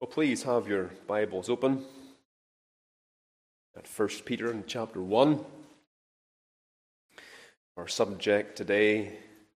Well, please have your Bibles open at 1 Peter in chapter 1. Our subject today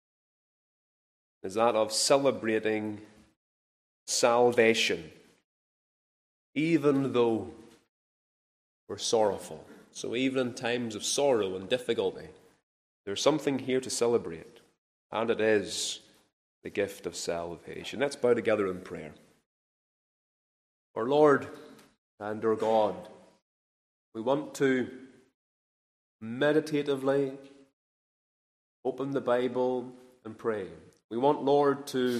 is that of celebrating salvation, even though we're sorrowful. So even in times of sorrow and difficulty, there's something here to celebrate, and it is the gift of salvation. Let's bow together in prayer. Our Lord and our God, we want to meditatively open the Bible and pray. We want, Lord, to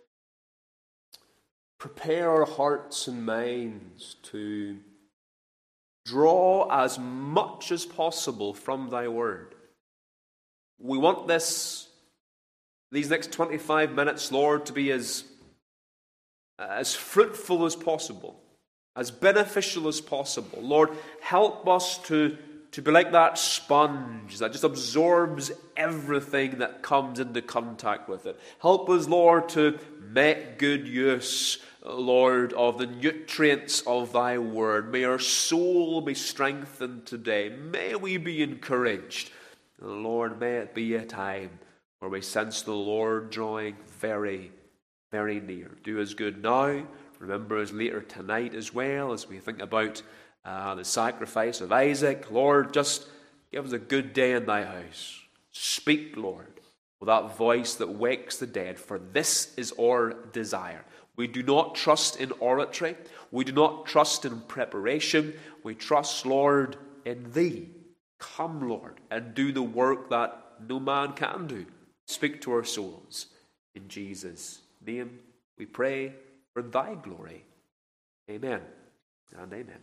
prepare our hearts and minds to draw as much as possible from Thy Word. We want these next 25 minutes, Lord, to be as fruitful as possible, as beneficial as possible. Lord, help us to be like that sponge that just absorbs everything that comes into contact with it. Help us, Lord, to make good use, Lord, of the nutrients of Thy Word. May our soul be strengthened today. May we be encouraged. Lord, may it be a time where we sense the Lord drawing very, very near. Do us good now. Remember us later tonight as well as we think about the sacrifice of Isaac. Lord, just give us a good day in Thy house. Speak, Lord, with that voice that wakes the dead, for this is our desire. We do not trust in oratory. We do not trust in preparation. We trust, Lord, in Thee. Come, Lord, and do the work that no man can do. Speak to our souls. In Jesus' name we pray for Thy glory. Amen and amen.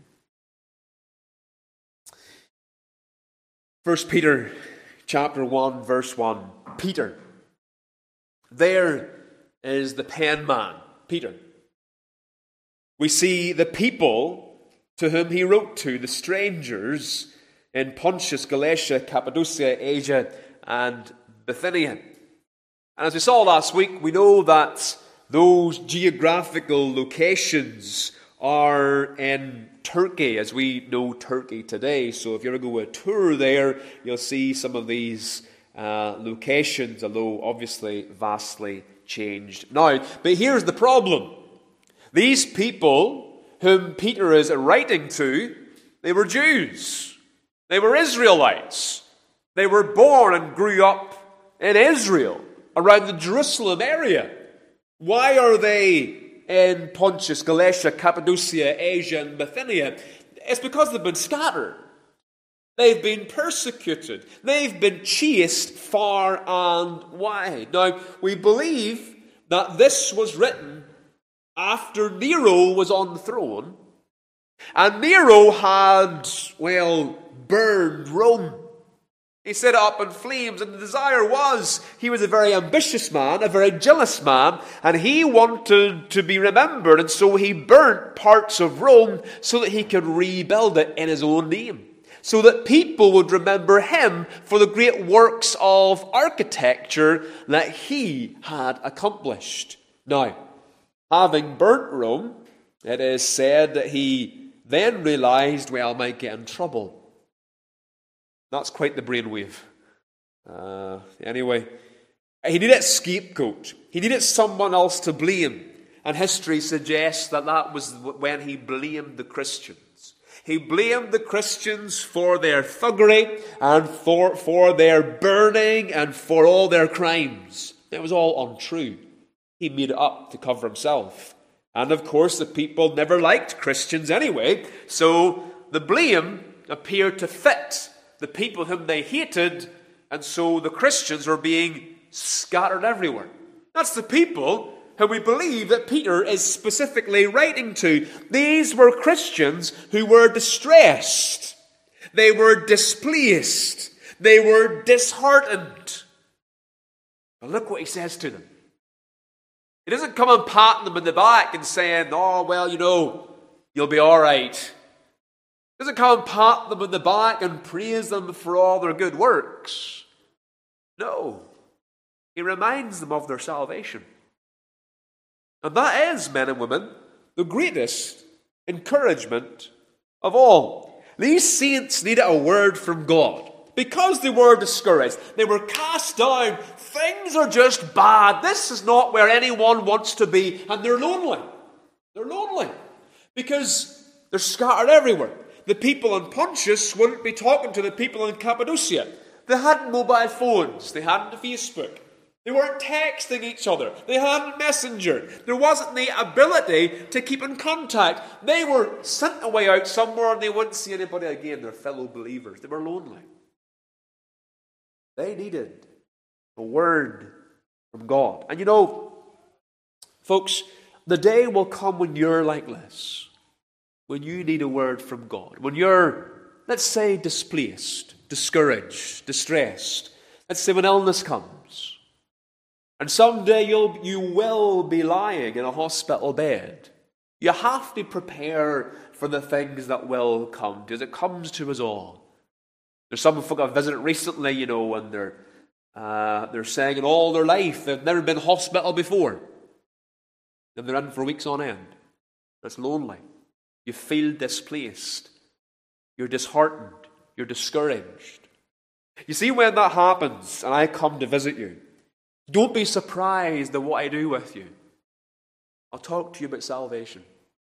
1 Peter chapter 1, verse 1. Peter. There is the pen man, Peter. We see the people to whom he wrote to, the strangers in Pontus, Galatia, Cappadocia, Asia, and Bithynia. And as we saw last week, we know that those geographical locations are in Turkey, as we know Turkey today. So if you ever go a tour there, you'll see some of these locations, although obviously vastly changed now. But here's the problem. These people whom Peter is writing to, they were Jews. They were Israelites. They were born and grew up in Israel, around the Jerusalem area. Why are they in Pontus, Galatia, Cappadocia, Asia, and Bithynia? It's because they've been scattered. They've been persecuted. They've been chased far and wide. Now, we believe that this was written after Nero was on the throne, and Nero had, burned Rome. He set it up in flames, and the desire was, he was a very ambitious man, a very jealous man, and he wanted to be remembered, and so he burnt parts of Rome so that he could rebuild it in his own name, so that people would remember him for the great works of architecture that he had accomplished. Now, having burnt Rome, it is said that he then realized, I might get in trouble. That's quite the brainwave. Anyway, he needed a scapegoat. He needed someone else to blame. And history suggests that was when he blamed the Christians. He blamed the Christians for their thuggery and for their burning and for all their crimes. It was all untrue. He made it up to cover himself. And of course, the people never liked Christians anyway, so the blame appeared to fit the people whom they hated, and so the Christians were being scattered everywhere. That's the people whom we believe that Peter is specifically writing to. These were Christians who were distressed. They were displaced. They were disheartened. But look what he says to them. He doesn't come and pat them in the back and saying, you'll be all right. He doesn't come and pat them in the back and praise them for all their good works. No. He reminds them of their salvation. And that is, men and women, the greatest encouragement of all. These saints needed a word from God because they were discouraged. They were cast down. Things are just bad. This is not where anyone wants to be. And they're lonely. They're lonely because they're scattered everywhere. The people in Pontus wouldn't be talking to the people in Cappadocia. They hadn't mobile phones. They hadn't Facebook. They weren't texting each other. They hadn't Messenger. There wasn't the ability to keep in contact. They were sent away out somewhere and they wouldn't see anybody again, their fellow believers. They were lonely. They needed a word from God. And you know, folks, the day will come when you're like this. When you need a word from God. When you're, let's say, displaced, discouraged, distressed. Let's say when illness comes. And someday you will be lying in a hospital bed. You have to prepare for the things that will come, because it comes to us all. There's some folk I've visited recently, you know, and they're saying in all their life they've never been in hospital before. And they're in for weeks on end. It's lonely. You feel displaced. You're disheartened. You're discouraged. You see, when that happens and I come to visit you, don't be surprised at what I do with you. I'll talk to you about salvation.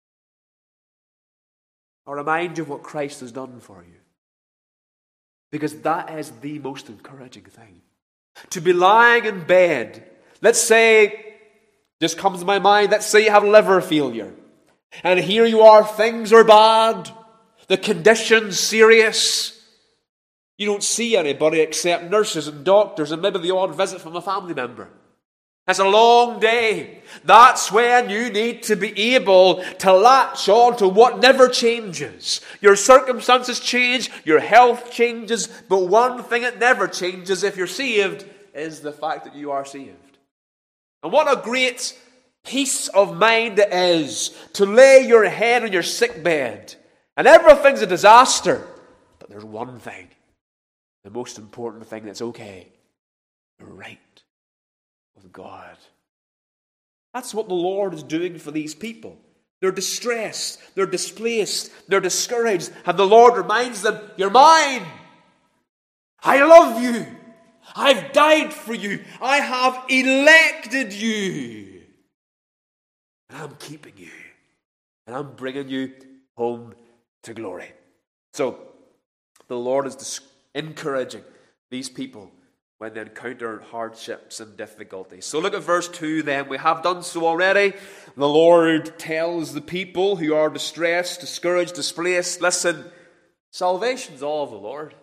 I'll remind you of what Christ has done for you. Because that is the most encouraging thing. To be lying in bed, let's say, just comes to my mind, let's say you have liver failure. And here you are, things are bad. The condition's serious. You don't see anybody except nurses and doctors and maybe the odd visit from a family member. It's a long day. That's when you need to be able to latch on to what never changes. Your circumstances change, your health changes, but one thing that never changes if you're saved is the fact that you are saved. And what a great peace of mind it is to lay your head on your sick bed and everything's a disaster, but there's one thing. The most important thing that's okay. You're right with God. That's what the Lord is doing for these people. They're distressed. They're displaced. They're discouraged. And the Lord reminds them, you're mine. I love you. I've died for you. I have elected you. And I'm keeping you. And I'm bringing you home to glory. So, the Lord is encouraging these people when they encounter hardships and difficulties. So look at verse 2 then. We have done so already. The Lord tells the people who are distressed, discouraged, displaced, listen, salvation's all of the Lord.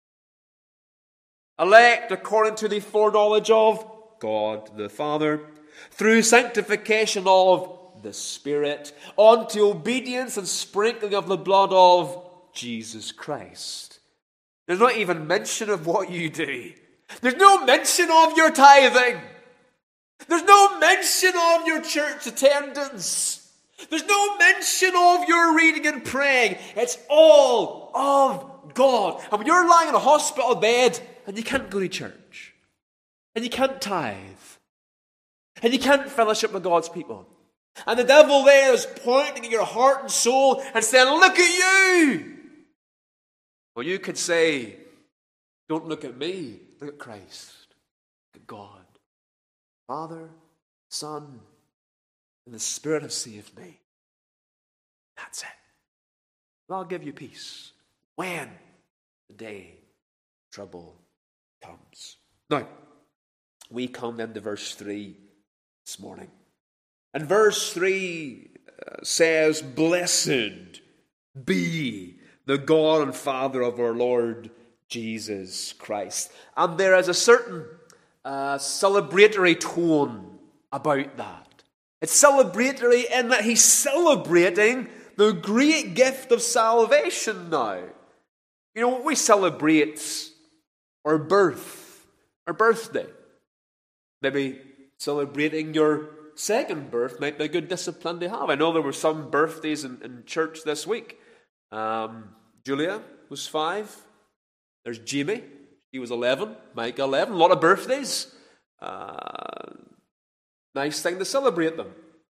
Elect according to the foreknowledge of God the Father, through sanctification of the Spirit, unto obedience and sprinkling of the blood of Jesus Christ. There's not even mention of what you do. There's no mention of your tithing. There's no mention of your church attendance. There's no mention of your reading and praying. It's all of God. And when you're lying in a hospital bed and you can't go to church, and you can't tithe, and you can't fellowship with God's people, and the devil there is pointing at your heart and soul and saying, look at you. Well, you could say, don't look at me, look at Christ, look at God. Father, Son, and the Spirit have saved me. That's it. And I'll give you peace when the day of trouble comes. Now, we come then to verse 3 this morning. And verse 3 says, blessed be the God and Father of our Lord Jesus Christ. And there is a certain celebratory tone about that. It's celebratory in that he's celebrating the great gift of salvation now. You know, we celebrate our birth, our birthday. Maybe celebrating your second birth might be a good discipline to have. I know there were some birthdays in church this week. Julia was 5. There's Jamie. He was 11. Mike 11. A lot of birthdays. Nice thing to celebrate them.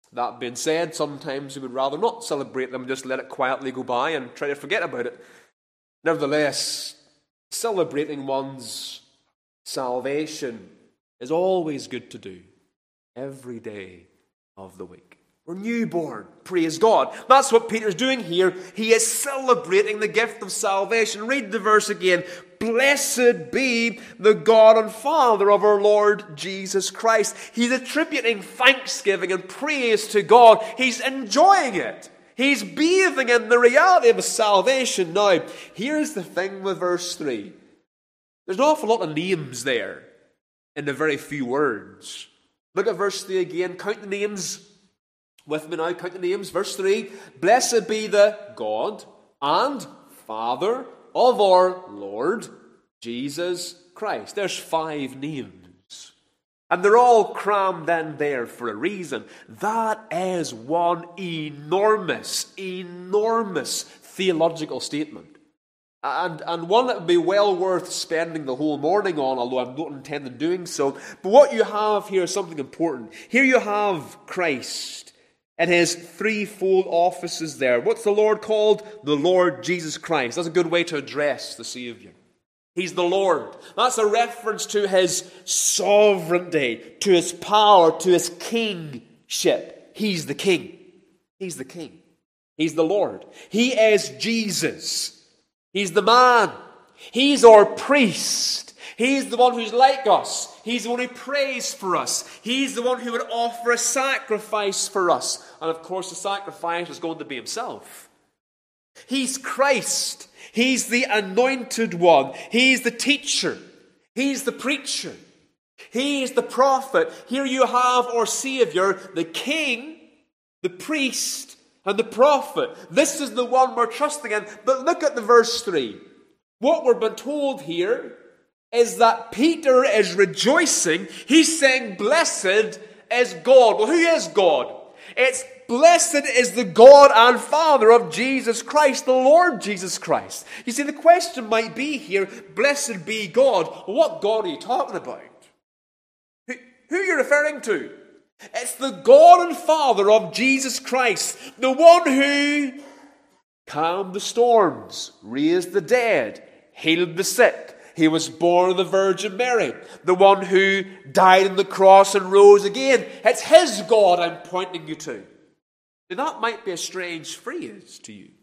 That being said, sometimes we would rather not celebrate them, just let it quietly go by and try to forget about it. Nevertheless, celebrating one's salvation is always good to do every day of the week. We're newborn, praise God. That's what Peter's doing here. He is celebrating the gift of salvation. Read the verse again. Blessed be the God and Father of our Lord Jesus Christ. He's attributing thanksgiving and praise to God. He's enjoying it. He's bathing in the reality of his salvation. Now, here's the thing with verse 3. There's an awful lot of names there in the very few words. Look at verse 3 again. Count the names with me now. Count the names. Verse 3. Blessed be the God and Father of our Lord Jesus Christ. There's 5 names. And they're all crammed in there for a reason. That is one enormous theological statement. And one that would be well worth spending the whole morning on, although I don't intend on doing so. But what you have here is something important. Here you have Christ and his threefold offices there. What's the Lord called? The Lord Jesus Christ. That's a good way to address the Savior. He's the Lord. That's a reference to his sovereignty, to his power, to his kingship. He's the king. He's the king. He's the Lord. He is Jesus. He's the man. He's our priest. He's the one who's like us. He's the one who prays for us. He's the one who would offer a sacrifice for us. And of course the sacrifice is going to be himself. He's Christ. He's the anointed one. He's the teacher. He's the preacher. He's the prophet. Here you have our Savior, the king, the priest, and the prophet. This is the one we're trusting in. But look at the verse 3. What we're being told here is that Peter is rejoicing. He's saying, blessed is God. Well, who is God? It's blessed is the God and Father of Jesus Christ, the Lord Jesus Christ. You see, the question might be here, blessed be God. Well, what God are you talking about? Who are you referring to? It's the God and Father of Jesus Christ, the one who calmed the storms, raised the dead, healed the sick. He was born of the Virgin Mary, the one who died on the cross and rose again. It's his God I'm pointing you to. Now, that might be a strange phrase to you.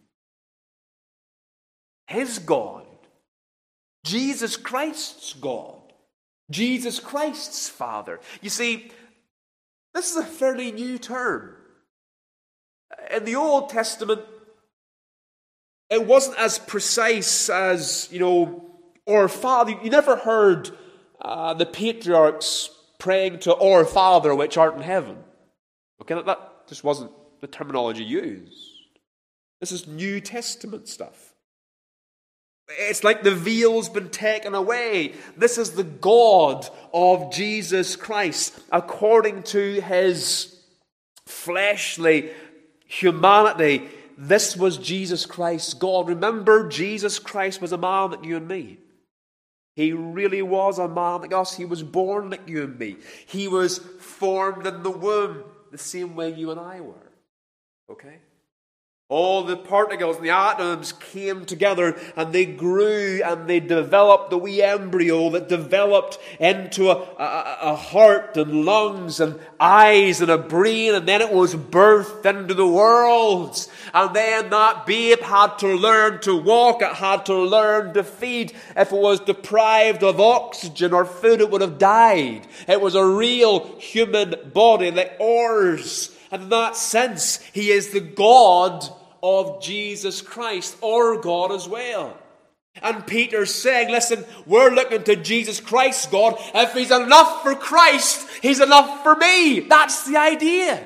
His God. Jesus Christ's God. Jesus Christ's Father. You see, this is a fairly new term. In the Old Testament, it wasn't as precise as, our Father. You never heard the patriarchs praying to our Father which art in heaven. Okay, that just wasn't the terminology used. This is New Testament stuff. It's like the veil's been taken away. This is the God of Jesus Christ according to his fleshly humanity. This was Jesus Christ's God. Remember, Jesus Christ was a man like you and me. He really was a man like us. He was born like you and me. He was formed in the womb the same way you and I were. Okay? All the particles and the atoms came together and they grew and they developed the wee embryo that developed into a heart and lungs and eyes and a brain, and then it was birthed into the world. And then that babe had to learn to walk, it had to learn to feed. If it was deprived of oxygen or food, it would have died. It was a real human body like ours. And in that sense, he is the God of Jesus Christ, our God as well. And Peter's saying, listen, we're looking to Jesus Christ's God. If he's enough for Christ, he's enough for me. That's the idea.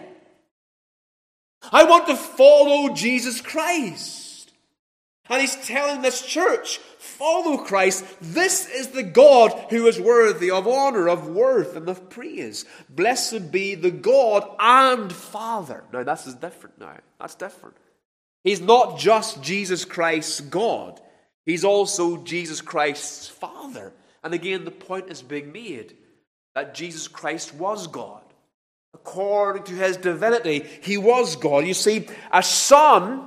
I want to follow Jesus Christ. And he's telling this church, follow Christ. This is the God who is worthy of honor, of worth, and of praise. Blessed be the God and Father. Now, this is different now. That's different. He's not just Jesus Christ's God. He's also Jesus Christ's Father. And again, the point is being made that Jesus Christ was God. according to his divinity, he was God. You see, a son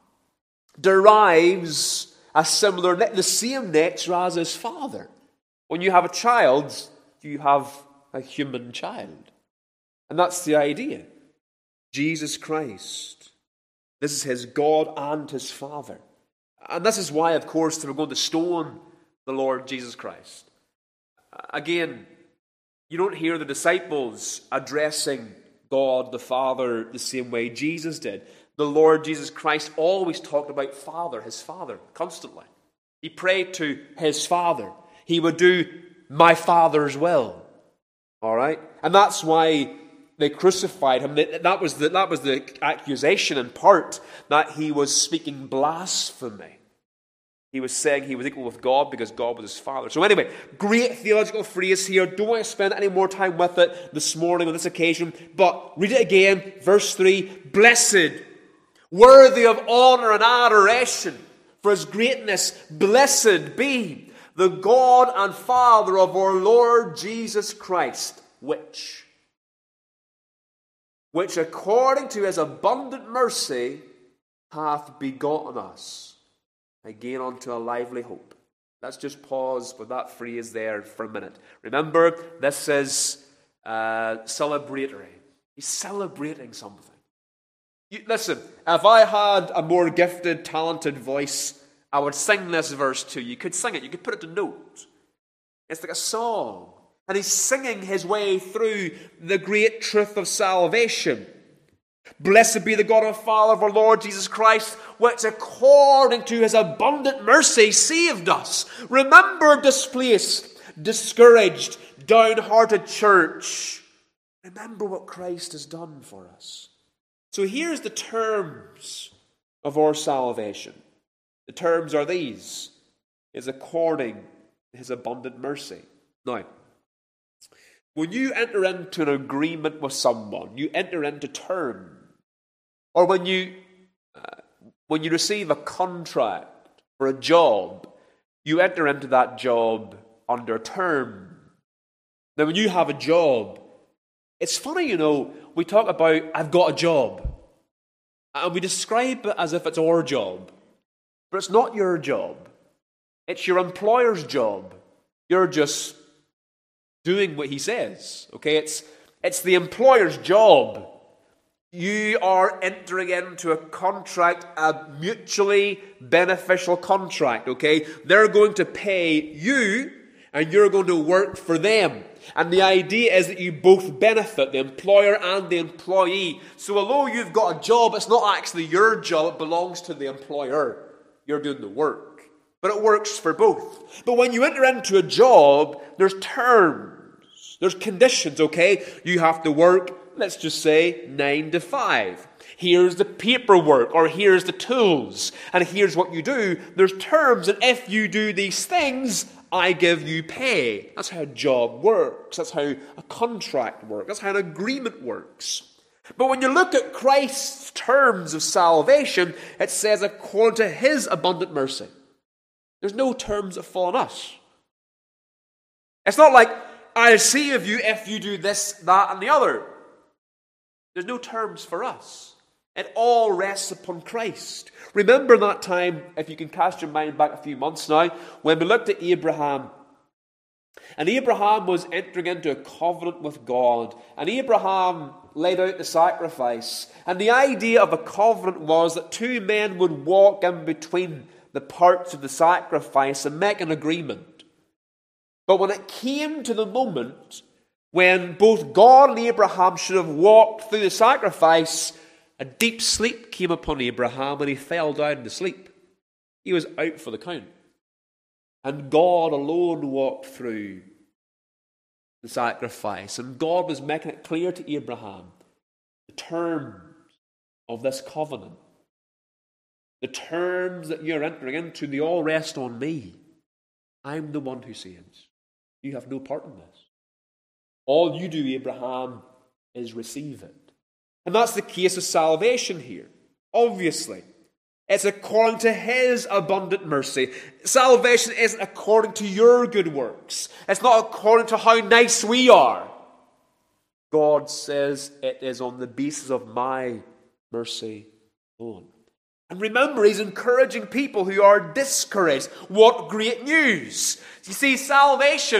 derives the same nature as his father. When you have a child, you have a human child. And that's the idea. Jesus Christ. This is his God and his Father. And this is why, of course, they were going to stone the Lord Jesus Christ. Again, you don't hear the disciples addressing God the Father the same way Jesus did. The Lord Jesus Christ always talked about Father, his Father, constantly. He prayed to his Father. He would do my Father's will. All right? And that's why they crucified him. That was the accusation in part, that he was speaking blasphemy. He was saying he was equal with God because God was his Father. So anyway, great theological phrase here. Don't want to spend any more time with it this morning on this occasion. But read it again, verse 3. Blessed, worthy of honor and adoration for his greatness, blessed be the God and Father of our Lord Jesus Christ, which according to his abundant mercy hath begotten us again unto a lively hope. Let's just pause with that phrase there for a minute. Remember, this is celebratory. He's celebrating something. Listen, if I had a more gifted, talented voice, I would sing this verse to you. You could sing it. You could put it to note. It's like a song. And he's singing his way through the great truth of salvation. Blessed be the God and Father of our Lord Jesus Christ, which according to his abundant mercy saved us. Remember, displaced, discouraged, downhearted church. Remember what Christ has done for us. So here's the terms of our salvation. The terms are these. Is according to his abundant mercy. Now, when you enter into an agreement with someone, you enter into terms. Or when you receive a contract for a job, you enter into that job under term. Now, when you have a job, it's funny, we talk about, I've got a job. And we describe it as if it's our job. But it's not your job. It's your employer's job. You're just doing what he says. Okay, it's the employer's job. You are entering into a contract, a mutually beneficial contract, okay? They're going to pay you, and you're going to work for them. And the idea is that you both benefit, the employer and the employee. So although you've got a job, it's not actually your job, it belongs to the employer. You're doing the work. But it works for both. But when you enter into a job, there's terms, there's conditions, okay? You have to work, let's just say 9 to 5. Here's the paperwork, or here's the tools, and here's what you do. There's terms, and if you do these things, I give you pay. That's how a job works. That's how a contract works. That's how an agreement works. But when you look at Christ's terms of salvation, it says according to his abundant mercy. There's no terms that fall on us. It's not like, I'll save you if you do this, that, and the other. There's no terms for us. It all rests upon Christ. Remember that time, if you can cast your mind back a few months now, when we looked at Abraham. And Abraham was entering into a covenant with God. And Abraham laid out the sacrifice. And the idea of a covenant was that two men would walk in between the parts of the sacrifice and make an agreement. But when it came to the moment when both God and Abraham should have walked through the sacrifice, a deep sleep came upon Abraham and he fell down to sleep. He was out for the count. And God alone walked through the sacrifice. And God was making it clear to Abraham the terms of this covenant. The terms that you're entering into, they all rest on me. I'm the one who saves. You have no part in this. All you do, Abraham, is receive it. And that's the case of salvation here. Obviously, it's according to his abundant mercy. Salvation isn't according to your good works. It's not according to how nice we are. God says it is on the basis of my mercy alone. And remember, he's encouraging people who are discouraged. What great news! You see, salvation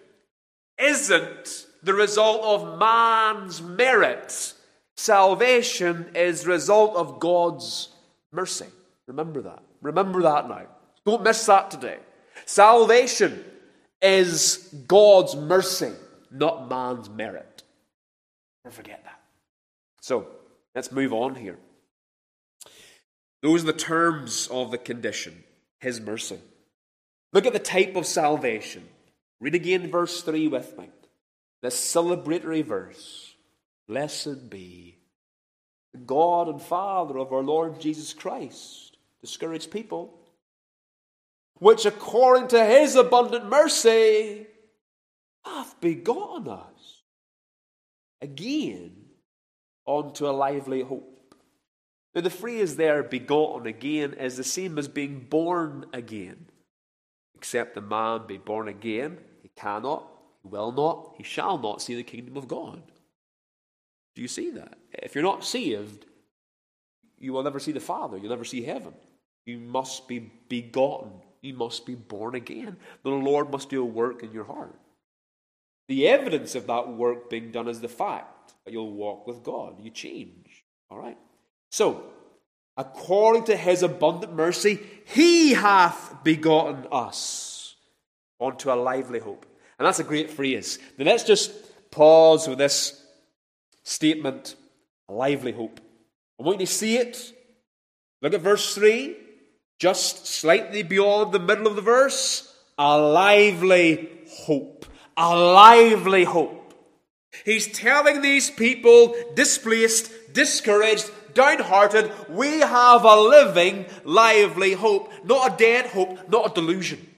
isn't the result of man's merit. Salvation is the result of God's mercy. Remember that. Remember that now. Don't miss that today. Salvation is God's mercy, not man's merit. Never forget that. So, let's move on here. Those are the terms of the condition, his mercy. Look at the type of salvation. Read again verse 3 with me. This celebratory verse. Blessed be the God and Father of our Lord Jesus Christ. Discouraged people. Which according to his abundant mercy hath begotten us again unto a lively hope. Now the phrase there, begotten again, is the same as being born again. Except a man be born again, he cannot, he will not, he shall not see the kingdom of God. Do you see that? If you're not saved, you will never see the Father. You'll never see heaven. You must be begotten. You must be born again. The Lord must do a work in your heart. The evidence of that work being done is the fact that you'll walk with God. You change. All right? So, according to his abundant mercy, he hath begotten us unto a lively hope. And that's a great phrase. Now let's just pause with this statement, a lively hope. I want you to see it. Look at verse 3, just slightly beyond the middle of the verse. A lively hope. A lively hope. He's telling these people, displaced, discouraged, downhearted, we have a living, lively hope. Not a dead hope, not a delusion.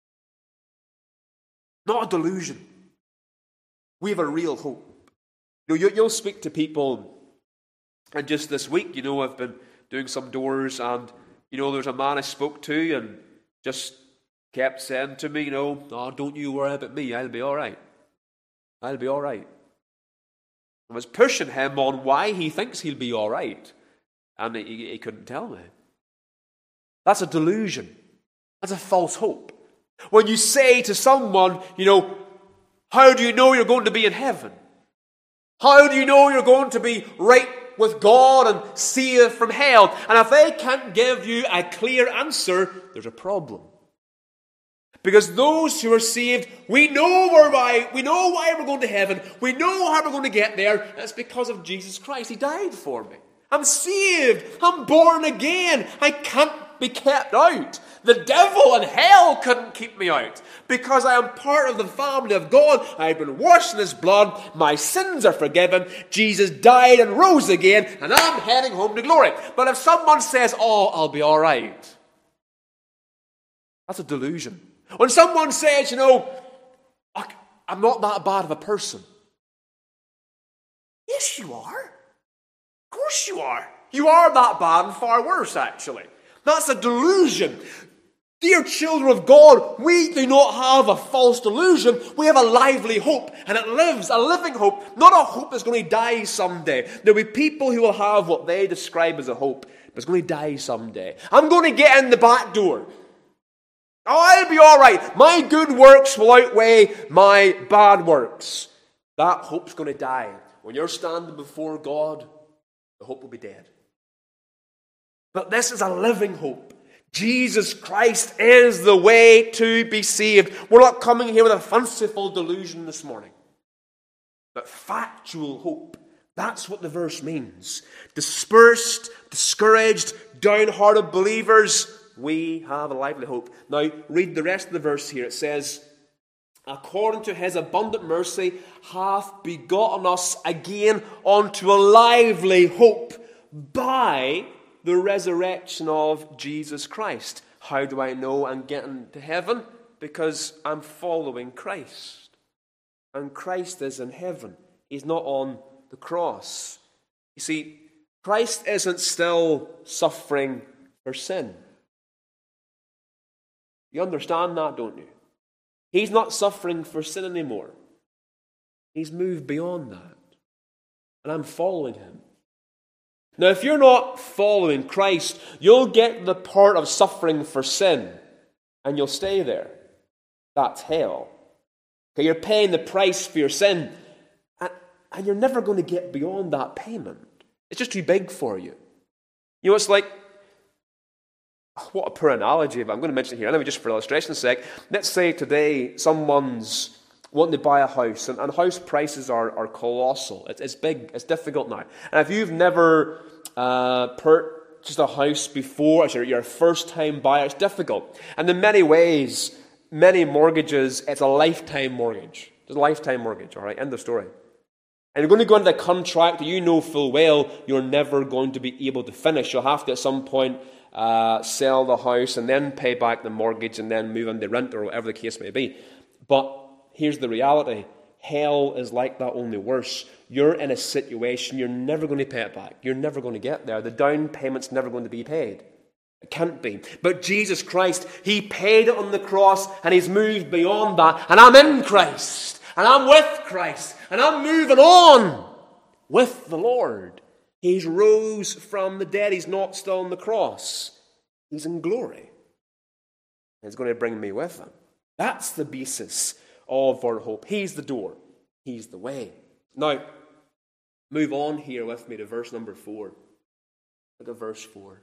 Not a delusion. We have a real hope. You'll speak to people, and just this week, I've been doing some doors, and, there's a man I spoke to, and just kept saying to me, oh, don't you worry about me, I'll be all right. I'll be all right. I was pushing him on why he thinks he'll be all right, and he couldn't tell me. That's a delusion. That's a false hope. When you say to someone, how do you know you're going to be in heaven? How do you know you're going to be right with God and saved from hell? And if they can't give you a clear answer, there's a problem. Because those who are saved, we know why we're going to heaven. We know how we're going to get there. And it's because of Jesus Christ. He died for me. I'm saved. I'm born again. I can't be kept out. The devil and hell couldn't keep me out. Because I am part of the family of God. I've been washed in his blood. My sins are forgiven. Jesus died and rose again. And I'm heading home to glory. But if someone says, oh, I'll be all right, that's a delusion. When someone says, I'm not that bad of a person. Yes, you are. Of course you are. You are that bad and far worse, actually. That's a delusion. Dear children of God, we do not have a false delusion. We have a lively hope, and it lives, a living hope, not a hope that's going to die someday. There'll be people who will have what they describe as a hope, but it's going to die someday. I'm going to get in the back door. Oh, I'll be all right. My good works will outweigh my bad works. That hope's going to die. When you're standing before God, the hope will be dead. But this is a living hope. Jesus Christ is the way to be saved. We're not coming here with a fanciful delusion this morning, but factual hope. That's what the verse means. Dispersed, discouraged, downhearted believers, we have a lively hope. Now, read the rest of the verse here. It says, according to his abundant mercy, hath begotten us again unto a lively hope by the resurrection of Jesus Christ. How do I know I'm getting to heaven? Because I'm following Christ. And Christ is in heaven. He's not on the cross. You see, Christ isn't still suffering for sin. You understand that, don't you? He's not suffering for sin anymore. He's moved beyond that. and I'm following him. Now, if you're not following Christ, you'll get the part of suffering for sin, and you'll stay there. That's hell. Okay, you're paying the price for your sin, and you're never going to get beyond that payment. It's just too big for you. You know, it's like, what a poor analogy, but I'm going to mention it here anyway, just for illustration's sake. Let's say today someone's wanting to buy a house, and house prices are colossal. It's big, it's difficult now. And if you've never purchased a house before, as you're a first-time buyer, it's difficult. And in many ways, many mortgages, it's a lifetime mortgage. It's a lifetime mortgage, all right? End of story. And you're going to go into a contract that you know full well you're never going to be able to finish. You'll have to at some point sell the house and then pay back the mortgage and then move into rent or whatever the case may be. But here's the reality. Hell is like that, only worse. You're in a situation you're never going to pay it back. You're never going to get there. The down payment's never going to be paid. It can't be. But Jesus Christ, he paid it on the cross and he's moved beyond that. And I'm in Christ. And I'm with Christ. And I'm moving on with the Lord. He's rose from the dead. He's not still on the cross. He's in glory. He's going to bring me with him. That's the basis of our hope. He's the door. He's the way. Now, move on here with me to verse number 4. Look at verse 4.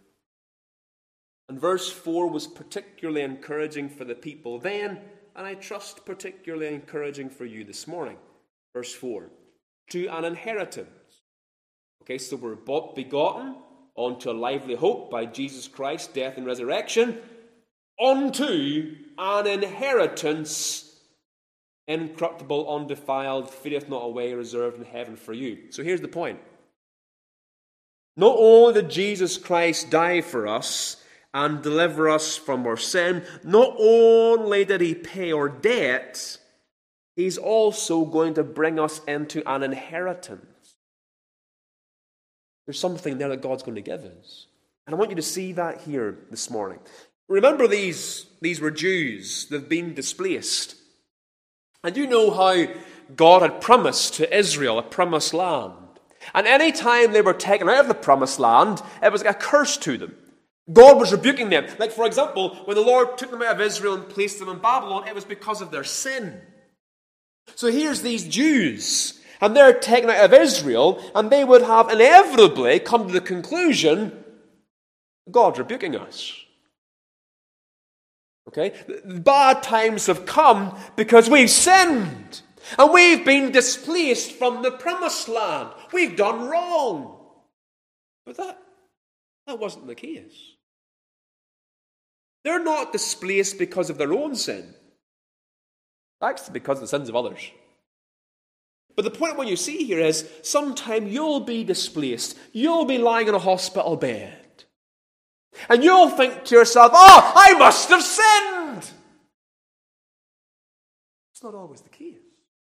And verse 4 was particularly encouraging for the people then, and I trust particularly encouraging for you this morning. Verse 4. To an inheritance. Okay, so we're begotten unto a lively hope by Jesus Christ, death and resurrection, unto an inheritance incorruptible, undefiled, fadeth not away, reserved in heaven for you. So here's the point. Not only did Jesus Christ die for us and deliver us from our sin, not only did he pay our debt, he's also going to bring us into an inheritance. There's something there that God's going to give us. And I want you to see that here this morning. Remember, these were Jews. They've been displaced. And you know how God had promised to Israel a promised land. And any time they were taken out of the promised land, it was like a curse to them. God was rebuking them. Like, for example, when the Lord took them out of Israel and placed them in Babylon, it was because of their sin. So here's these Jews, and they're taken out of Israel, and they would have inevitably come to the conclusion, God's rebuking us. Okay? The bad times have come because we've sinned, and we've been displaced from the promised land. We've done wrong. But that wasn't the case. They're not displaced because of their own sin. Actually, because of the sins of others. But the point what you see here is, sometime you'll be displaced. You'll be lying in a hospital bed. And you'll think to yourself, oh, I must have sinned. It's not always the case.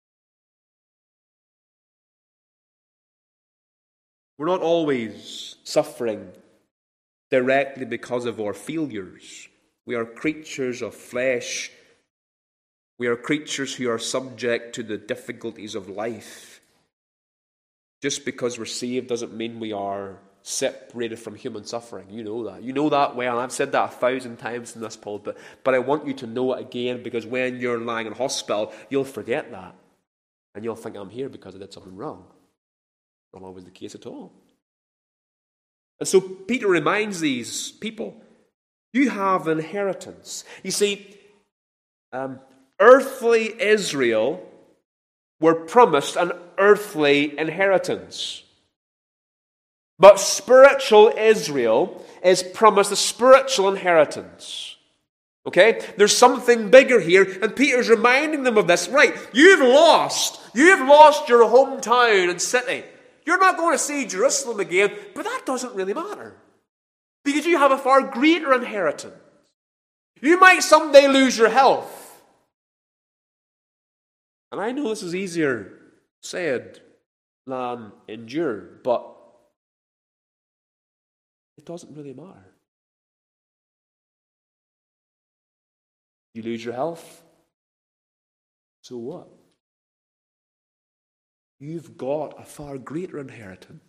We're not always suffering directly because of our failures. We are creatures of flesh. We are creatures who are subject to the difficulties of life. Just because we're saved doesn't mean we are separated from human suffering. You know that. You know that well. I've said that 1,000 times in this pulpit, but I want you to know it again, because when you're lying in hospital, you'll forget that. And you'll think, I'm here because I did something wrong. Not always the case at all. And so Peter reminds these people, you have an inheritance. You see, earthly Israel were promised an earthly inheritance. But spiritual Israel is promised a spiritual inheritance. Okay? There's something bigger here, and Peter's reminding them of this. Right, you've lost your hometown and city. You're not going to see Jerusalem again, but that doesn't really matter. Because you have a far greater inheritance. You might someday lose your health. And I know this is easier said than endured, but it doesn't really matter. You lose your health, so what? you've got a far greater inheritance.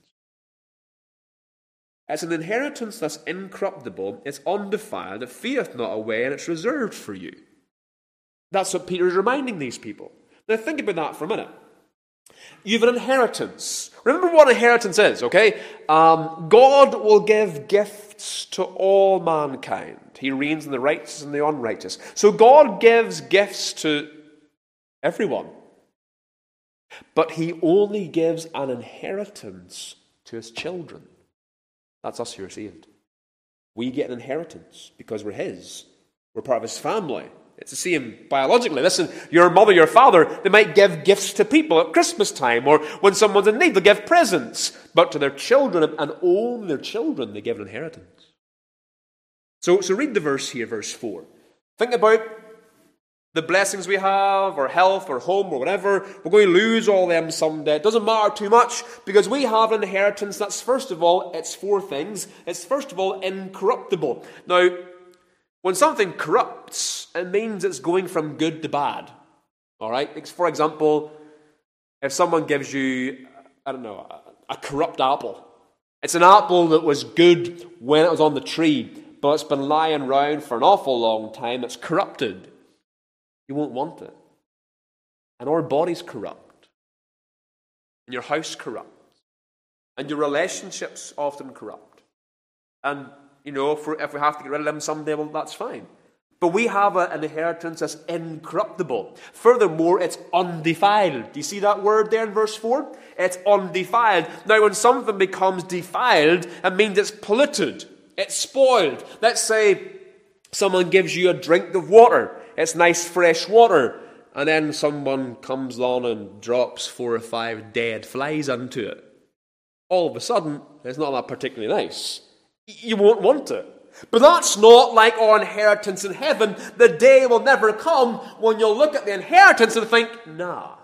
It's an inheritance that's incorruptible, it's undefiled, it fadeth not away, and it's reserved for you. That's what Peter is reminding these people. Now think about that for a minute. You have an inheritance. Remember what inheritance is, okay? God will give gifts to all mankind. He reigns in the righteous and the unrighteous. So God gives gifts to everyone. But he only gives an inheritance to his children. That's us who are saved. We get an inheritance because we're his. We're part of his family. It's the same biologically. Listen, your mother, your father, they might give gifts to people at Christmas time, or when someone's in need, they'll give presents. But to their children, and only their children, they give an inheritance. So read the verse here, verse 4. Think about the blessings we have, or health, or home, or whatever. We're going to lose all them someday. It doesn't matter too much, because we have an inheritance that's, first of all, it's four things. It's, first of all, incorruptible. Now, when something corrupts, it means it's going from good to bad. All right? For example, if someone gives you, a corrupt apple. It's an apple that was good when it was on the tree, but it's been lying around for an awful long time. It's corrupted. You won't want it. And our body's corrupt. And your house corrupts. And your relationships often corrupt. And if we have to get rid of them someday, well, that's fine. But we have an inheritance that's incorruptible. Furthermore, it's undefiled. Do you see that word there in verse 4? It's undefiled. Now, when something becomes defiled, it means it's polluted. It's spoiled. Let's say someone gives you a drink of water. It's nice, fresh water. And then someone comes along and drops 4 or 5 dead flies into it. All of a sudden, it's not that particularly nice. You won't want it. But that's not like our inheritance in heaven. The day will never come when you'll look at the inheritance and think, nah,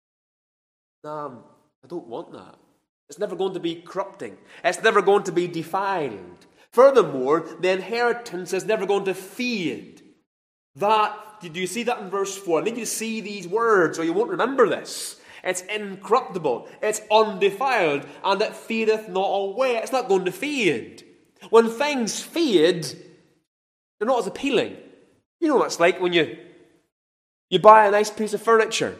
I don't want that. It's never going to be corrupting. It's never going to be defiled. Furthermore, the inheritance is never going to fade. Did you see that in verse 4? I need you to see these words or you won't remember this. It's incorruptible. It's undefiled. And it fadeth not away. It's not going to fade. When things fade, they're not as appealing. You know what it's like when you buy a nice piece of furniture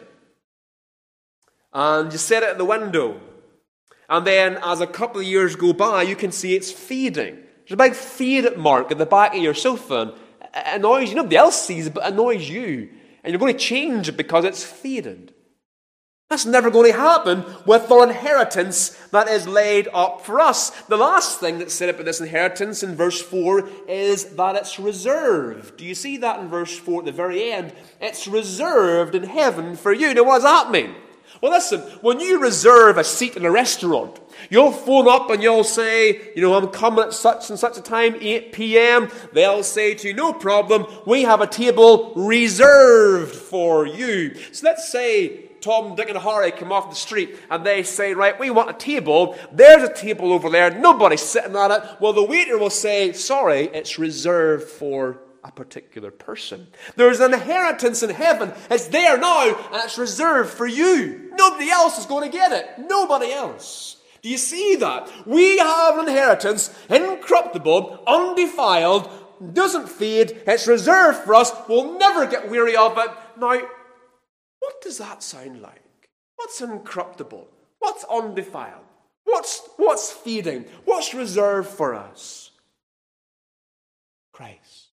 and you set it in the window, and then as a couple of years go by, you can see it's fading. There's a big fade mark at the back of your sofa, and it annoys you. Nobody else sees it, but it annoys you. And you're going to change it because it's faded. That's never going to happen with the inheritance that is laid up for us. The last thing that's said about this inheritance in verse 4 is that it's reserved. Do you see that in verse 4 at the very end? It's reserved in heaven for you. Now, what does that mean? Well, listen, when you reserve a seat in a restaurant, you'll phone up and you'll say, I'm coming at such and such a time, 8 p.m. They'll say to you, no problem, we have a table reserved for you. So let's say Tom, Dick and Harry come off the street and they say, right, we want a table. There's a table over there. Nobody's sitting at it. Well, the waiter will say, sorry, it's reserved for a particular person. There's an inheritance in heaven. It's there now and it's reserved for you. Nobody else is going to get it. Nobody else. Do you see that? We have an inheritance, incorruptible, undefiled, doesn't fade. It's reserved for us. We'll never get weary of it. Now, what does that sound like? What's incorruptible? What's undefiled? What's fading? What's reserved for us? Christ.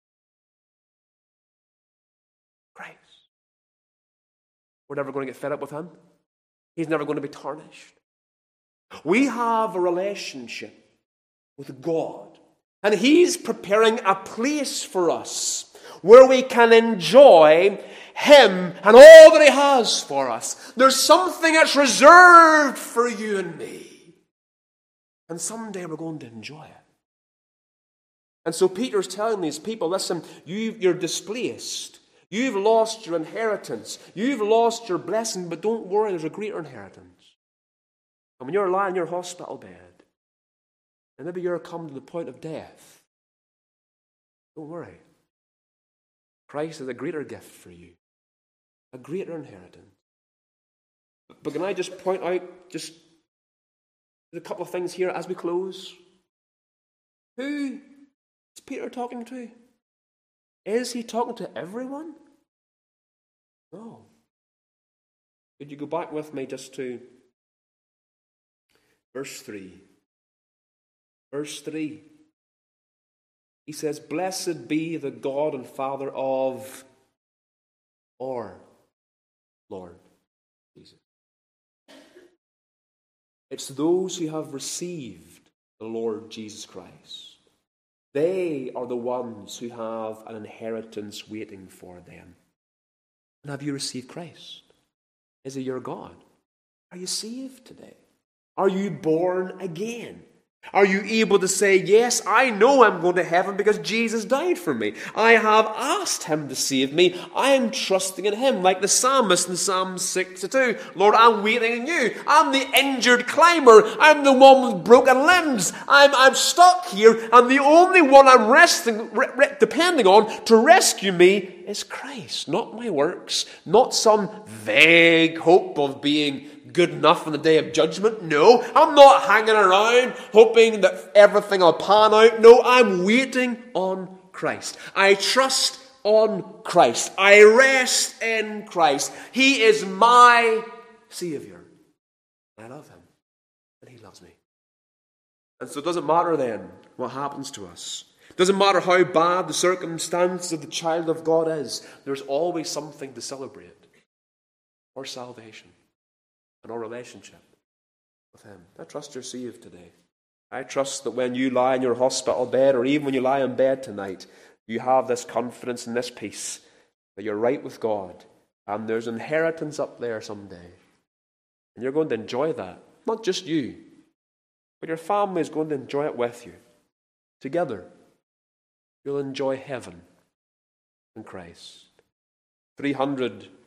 Christ. We're never going to get fed up with him. He's never going to be tarnished. We have a relationship with God, and he's preparing a place for us where we can enjoy him and all that he has for us. There's something that's reserved for you and me. And someday we're going to enjoy it. And so Peter's telling these people, listen, you're displaced. You've lost your inheritance. You've lost your blessing, but don't worry, there's a greater inheritance. And when you're lying in your hospital bed, and maybe you're come to the point of death, don't worry. Christ is a greater gift for you. A greater inheritance. But can I just point out just a couple of things here as we close? Who is Peter talking to? Is he talking to everyone? No. Could you go back with me just to verse 3? Verse 3. He says, "Blessed be the God and Father of our Lord Jesus." It's those who have received the Lord Jesus Christ. They are the ones who have an inheritance waiting for them. And have you received Christ? Is he your God? Are you saved today? Are you born again? Are you able to say, yes, I know I'm going to heaven because Jesus died for me. I have asked him to save me. I am trusting in him. Like the psalmist in Psalm 62. Lord, I'm waiting on you. I'm the injured climber. I'm the one with broken limbs. I'm stuck here. And the only one I'm depending on to rescue me is Christ. Not my works. Not some vague hope of being good enough on the day of judgment. No, I'm not hanging around hoping that everything will pan out. No, I'm waiting on Christ. I trust on Christ. I rest in Christ. He is my Savior. I love him, and he loves me. And so it doesn't matter then what happens to us. It doesn't matter how bad the circumstance of the child of God is. There's always something to celebrate. Our salvation and our relationship with him. I trust you're saved today. I trust that when you lie in your hospital bed, or even when you lie in bed tonight, you have this confidence and this peace that you're right with God, and there's inheritance up there someday. And you're going to enjoy that. Not just you, but your family is going to enjoy it with you. Together, you'll enjoy heaven in Christ. 300